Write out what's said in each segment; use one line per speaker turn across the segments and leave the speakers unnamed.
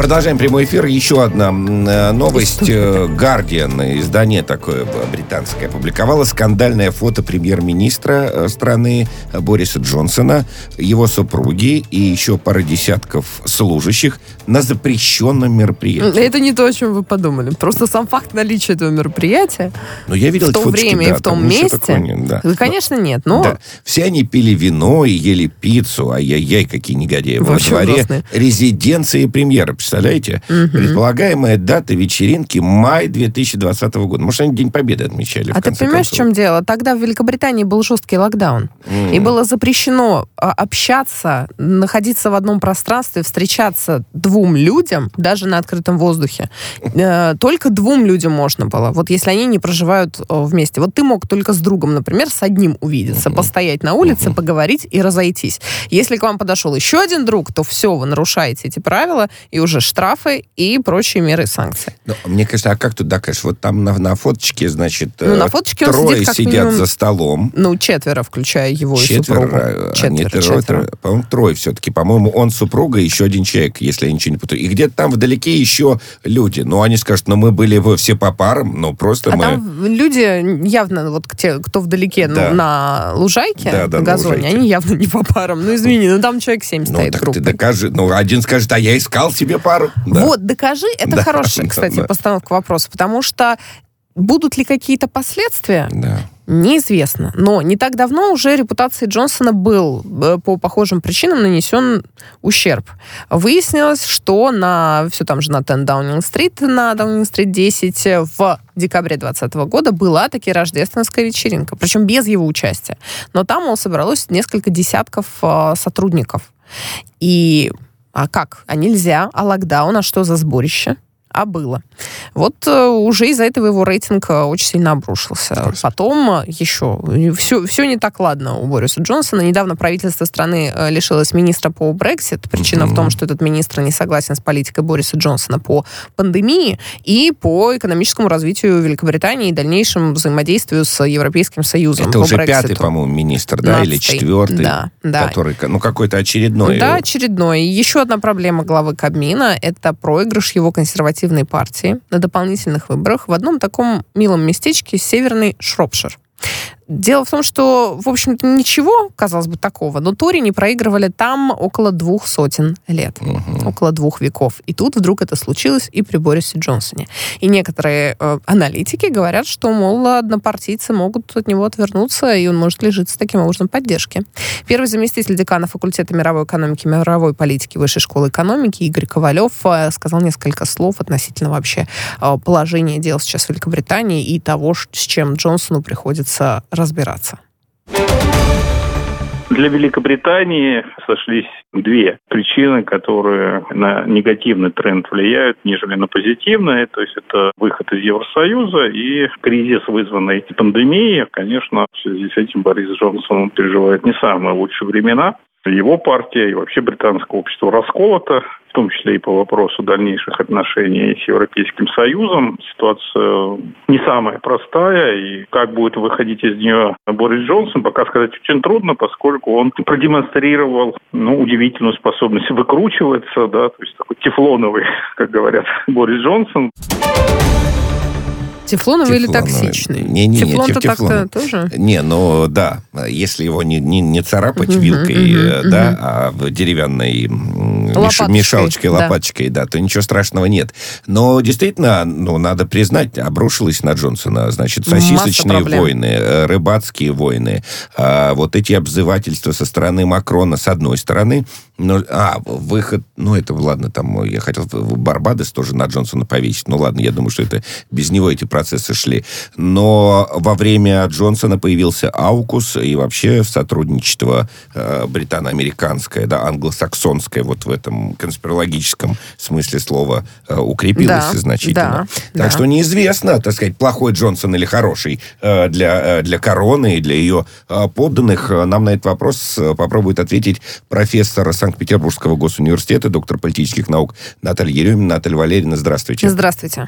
Продолжаем прямой эфир. Еще одна новость. Guardian, издание такое британское, опубликовало скандальное фото премьер-министра страны Бориса Джонсона, его супруги и еще пара десятков служащих на запрещенном мероприятии.
Это не то, о чем вы подумали. Просто сам факт наличия этого мероприятия
но я видел
в то
фоточки,
время и в том месте,
нет, да.
Конечно, нет. Но...
Да. Все они пили вино и ели пиццу. Ай-яй-яй, какие негодяи. Во дворе
ужасные.
резиденции премьера. Представляете? Предполагаемая дата вечеринки май 2020 года. Может, они День Победы отмечали,
А ты понимаешь, в чем дело? Тогда в Великобритании был жесткий локдаун. И было запрещено общаться, находиться в одном пространстве, встречаться двум людям, даже на открытом воздухе. Только двум людям можно было. Вот если они не проживают вместе. Вот ты мог только с другом, например, с одним увидеться, постоять на улице, поговорить и разойтись. Если к вам подошел еще один друг, то все, вы нарушаете эти правила, и уже штрафы и прочие меры и санкции.
Ну, мне кажется, а как тут докажешь? Вот там на фоточке, значит,
на фоточке он
трое
сидит как
сидят
минимум,
за столом.
четверо, включая его и супругу.
Четверо. По-моему, трое все-таки. По-моему, он, супруга и еще один человек, если я ничего не путаю. И где-то там вдалеке еще люди. Ну, они скажут, мы были все по парам, просто мы...
Там люди явно, вот те, кто вдалеке, на лужайке, на газоне, они явно не по парам. Извини, там человек 7 стоит группой.
Так ты докажи. Один скажет, а я искал себе пару. Да.
Вот, докажи. Это хорошая, кстати, постановка вопроса, потому что будут ли какие-то последствия?
Да.
Неизвестно. Но не так давно уже репутации Джонсона был по похожим причинам нанесен ущерб. Выяснилось, что все там же на 10 Даунинг-стрит, на Даунинг-стрит 10 в декабре 2020 года была таки рождественская вечеринка. Причем без его участия. Но там, собралось несколько десятков сотрудников. А как? А нельзя? А локдаун? А что за сборище? А было. Вот уже из-за этого его рейтинг очень сильно обрушился. Потом еще все не так ладно у Бориса Джонсона. Недавно правительство страны лишилось министра по Brexit. Причина в том, что этот министр не согласен с политикой Бориса Джонсона по пандемии и по экономическому развитию Великобритании и дальнейшему взаимодействию с Европейским Союзом.
Это уже пятый, по-моему, министр, да? Или четвертый?
Да.
Который, какой-то очередной.
Да, очередной. Еще одна проблема главы Кабмина – это проигрыш его консервативной партии на дополнительных выборах в одном таком милом местечке Северный Шропшир. Дело в том, что, в общем-то, ничего, казалось бы, такого, но Тори не проигрывали там около 200 лет, около 2 веков. И тут вдруг это случилось и при Борисе Джонсоне. И некоторые аналитики говорят, что, мол, однопартийцы могут от него отвернуться, и он может лишиться таким образом поддержки. Первый заместитель декана факультета мировой экономики и мировой политики Высшей школы экономики Игорь Ковалев сказал несколько слов относительно вообще положения дел сейчас в Великобритании и того, с чем Джонсону приходится разбираться.
Для Великобритании сошлись две причины, которые на негативный тренд влияют, нежели на позитивный. То есть это выход из Евросоюза и кризис, вызванный пандемией. Конечно, в связи с этим Борис Джонсон переживает не самые лучшие времена. Его партия и вообще британское общество расколото, в том числе и по вопросу дальнейших отношений с Европейским Союзом. Ситуация не самая простая, и как будет выходить из нее Борис Джонсон, пока сказать очень трудно, поскольку он продемонстрировал удивительную способность выкручиваться, да, то есть такой тефлоновый, как говорят, Борис Джонсон.
Тефлоновый или токсичный?
Тефлон-то
так-то тоже?
Да. Если его не царапать вилкой, а в деревянной мешалочкой, лопаточкой, то ничего страшного нет. Но действительно, надо признать, обрушилось на Джонсона, значит, сосисочные войны, рыбацкие войны, вот эти обзывательства со стороны Макрона, с одной стороны, выход, это ладно, там, я хотел Барбадос тоже на Джонсона повесить, ладно, я думаю, что это без него эти процессы шли. Но во время Джонсона появился AUKUS, и вообще сотрудничество британо-американское, англосаксонское, вот в этом конспирологическом смысле слова укрепилось значительно. Так что неизвестно, так сказать, плохой Джонсон или хороший для короны и для ее подданных. Нам на этот вопрос попробует ответить профессор Санкт-Петербургского госуниверситета, доктор политических наук Наталья Еремина. Наталья Валерьевна, здравствуйте.
Здравствуйте.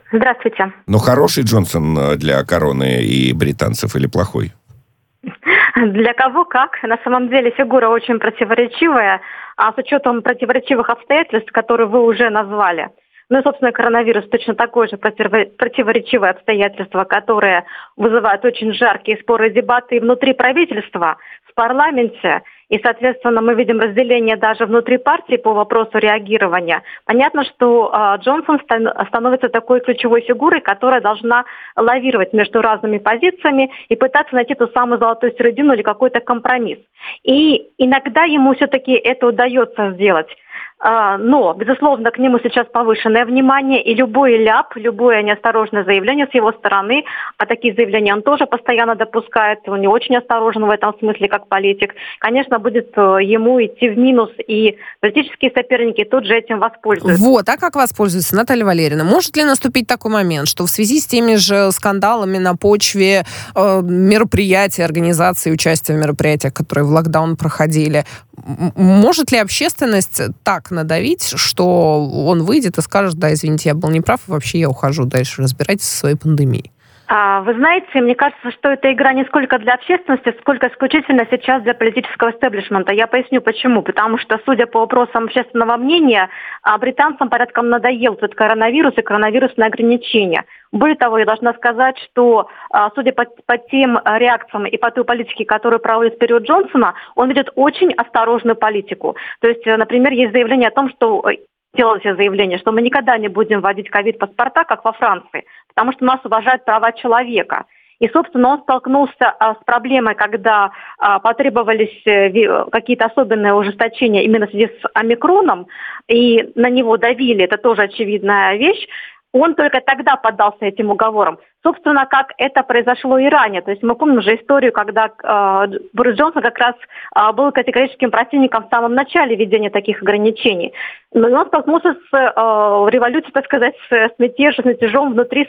Здравствуйте.
Хороший Джонсон для короны и британцев или плохой?
Для кого как. На самом деле фигура очень противоречивая, а с учетом противоречивых обстоятельств, которые вы уже назвали. Ну и, собственно, коронавирус точно такое же противоречивое обстоятельство, которое вызывает очень жаркие споры и дебаты и внутри правительства, в парламенте. И, соответственно, мы видим разделение даже внутри партии по вопросу реагирования. Понятно, что Джонсон становится такой ключевой фигурой, которая должна лавировать между разными позициями и пытаться найти ту самую золотую середину или какой-то компромисс. И иногда ему все-таки это удается сделать. Но, безусловно, к нему сейчас повышенное внимание, и любой ляп, любое неосторожное заявление с его стороны, а такие заявления он тоже постоянно допускает, он не очень осторожен в этом смысле, как политик, конечно, будет ему идти в минус, и политические соперники тут же этим воспользуются.
Вот, а как воспользуется Наталья Валерьевна? Может ли наступить такой момент, что в связи с теми же скандалами на почве мероприятий, организации, участия в мероприятиях, которые в локдаун проходили, может ли общественность так надавить, что он выйдет и скажет: да, извините, я был неправ, и вообще я ухожу дальше, разбирайтесь со своей пандемией?
Вы знаете, мне кажется, что эта игра не сколько для общественности, сколько исключительно сейчас для политического истеблишмента. Я поясню почему. Потому что, судя по опросам общественного мнения, британцам порядком надоел этот коронавирус и коронавирусные ограничения. Более того, я должна сказать, что, судя по тем реакциям и по той политике, которую проводит в период Джонсона, он ведет очень осторожную политику. То есть, например, есть заявление о том, что... Делалось заявление, что мы никогда не будем вводить ковид-паспорта, как во Франции, потому что нас уважают права человека. И, собственно, он столкнулся с проблемой, когда потребовались какие-то особенные ужесточения именно в связи с омикроном, и на него давили, это тоже очевидная вещь. Он только тогда поддался этим уговорам. Собственно, как это произошло и ранее. То есть мы помним же историю, когда Борис Джонсон как раз был категорическим противником в самом начале введения таких ограничений. Но он столкнулся с революцией, так сказать, с мятежом внутри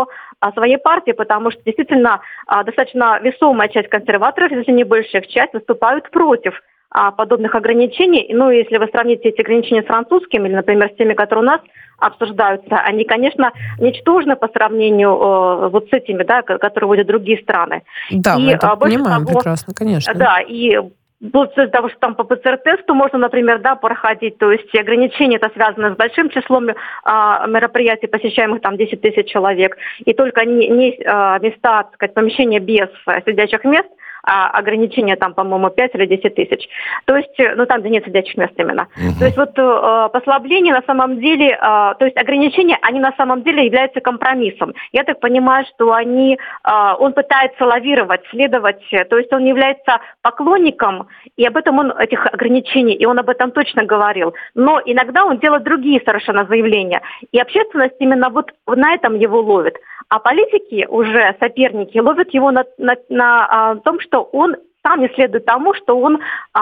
своей партии, потому что действительно достаточно весомая часть консерваторов, если не большая их часть, выступают против подобных ограничений. Ну, если вы сравните эти ограничения с французскими, или, например, с теми, которые у нас обсуждаются, они, конечно, ничтожны по сравнению вот с этими, да, которые вводят другие страны.
Да, мы это понимаем прекрасно, конечно.
Да, и вот из-за того, что там по ПЦР-тесту можно, например, да, проходить, то есть ограничения это связано с большим числом мероприятий, посещаемых там 10 тысяч человек, и только не места, так сказать, помещения без сидячих мест, ограничения там, по-моему, 5 или 10 тысяч. То есть, ну, там, где нет сидячих мест именно. То есть, вот послабления на самом деле, то есть ограничения, они на самом деле являются компромиссом. Я так понимаю, что он пытается лавировать, следовать, то есть он является поклонником, и об этом он, этих ограничений, и он об этом точно говорил. Но иногда он делает другие совершенно заявления. И общественность именно вот на этом его ловит. А политики, уже соперники, ловят его на том, что он сам не следует тому, что он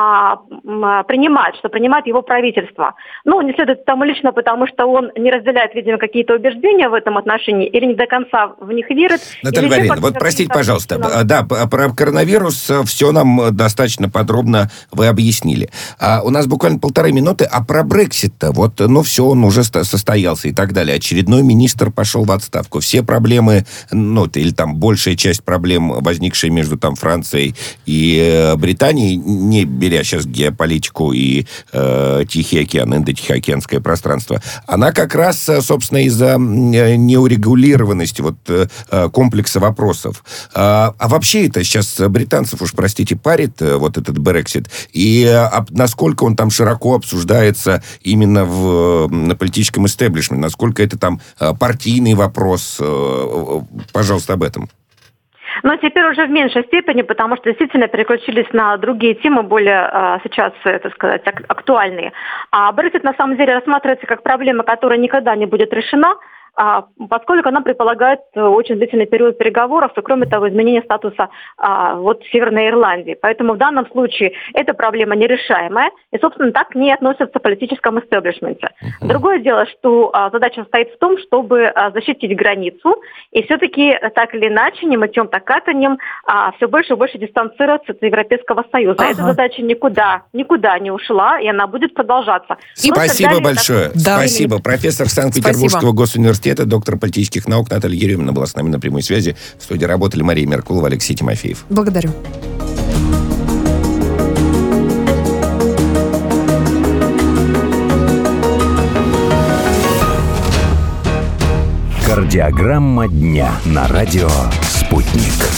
принимает, что принимает его правительство. Ну, не следует тому лично, потому что он не разделяет, видимо, какие-то убеждения в этом отношении или не до конца в них верит.
Наталья Валерьевна, вот простите, пожалуйста, да, про коронавирус все нам достаточно подробно вы объяснили. У нас буквально 1,5 минуты, а про Брексит-то, вот, ну, все, он уже состоялся и так далее. Очередной министр пошел в отставку. Все проблемы, ну, или там большая часть проблем, возникшие между там Францией и Британии, не беря сейчас геополитику и Тихий океан, Индо-Тихоокеанское пространство, она как раз, собственно, из-за неурегулированности вот комплекса вопросов. А вообще это сейчас британцев, уж простите, парит вот этот Брексит, и насколько он там широко обсуждается именно на политическом истеблишменте, насколько это там партийный вопрос, пожалуйста, об этом.
Но теперь уже в меньшей степени, потому что действительно переключились на другие темы, более сейчас, так сказать, актуальные. А Брексит на самом деле рассматривается как проблема, которая никогда не будет решена, поскольку она предполагает очень длительный период переговоров и, кроме того, изменение статуса вот Северной Ирландии. Поэтому в данном случае эта проблема нерешаемая и, собственно, так не относится к политическому истеблишменте. Другое дело, что задача состоит в том, чтобы защитить границу и все-таки так или иначе, не мытьем, так катаньем, все больше и больше дистанцироваться от Европейского Союза. Эта задача никуда не ушла, и она будет продолжаться.
Спасибо большое. Да. Спасибо. Профессор Санкт-Петербургского госуниверситета, доктор политических наук Наталья Еремина была с нами на прямой связи. В студии работали Мария Меркулова, Алексей Тимофеев.
Благодарю.
Кардиограмма дня на радио «Спутник».